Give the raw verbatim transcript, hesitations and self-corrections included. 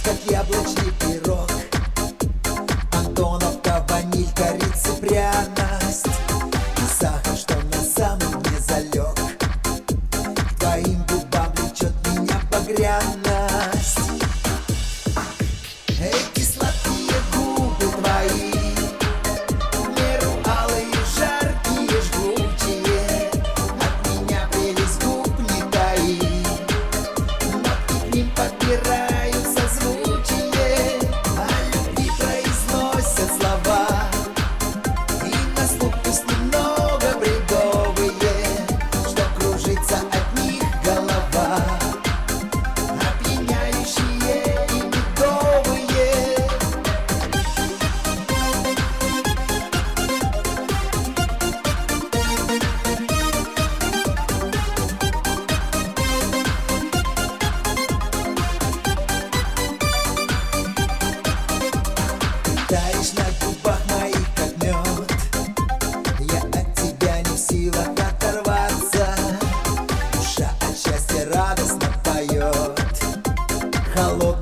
как яблочный пирог. Антоновка, ваниль, корица, пряность и сахар, что на самом не залег. К твоим губам влечет меня багряность. Эти сладкие губы твои, в меру алые, жаркие, жгучие. От меня прелесть губ не таи, но к ним подбираю созвучие. О любви произносят слова, и на слух пусть немного бредовые, что кружится от них голова, опьяняющие и медовые. Таешь на губах моих, как мед. Я от тебя не в силах оторваться. Душа от счастья радостно поет. Холодный